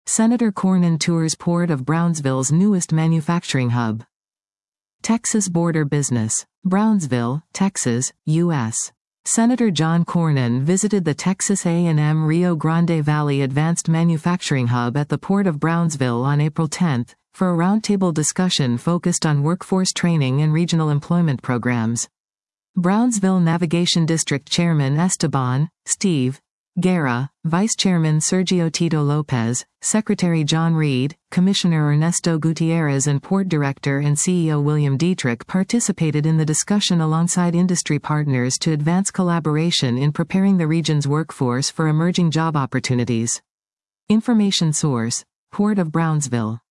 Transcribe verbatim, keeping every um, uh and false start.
Senator Cornyn tours Port of Brownsville's newest manufacturing hub. Texas border business. Brownsville, Texas, U S Senator John Cornyn visited the Texas A and M Rio Grande Valley Advanced Manufacturing Hub at the Port of Brownsville on April tenth, for a roundtable discussion focused on workforce training and regional employment programs. Brownsville Navigation District Chairman Esteban, Steve Guerra, Vice Chairman Sergio Tito Lopez, Secretary John Reed, Commissioner Ernesto Gutierrez and Port Director and C E O William Dietrich participated in the discussion alongside industry partners to advance collaboration in preparing the region's workforce for emerging job opportunities. Information source: Port of Brownsville.